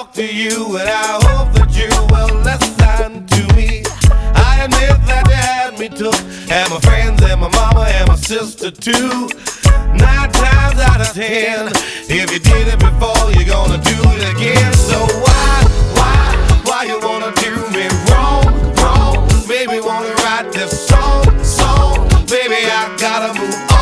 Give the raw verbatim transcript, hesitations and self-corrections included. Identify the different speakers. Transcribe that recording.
Speaker 1: talk to you, and I hope that you will listen to me. I admit that you had me took, and my friends and my mama and my sister too. Nine times out of ten, if you did it before, you're gonna do it again. So why, why, why you wanna do me wrong, wrong? Baby, wanna write this song, song. Baby, I gotta move on.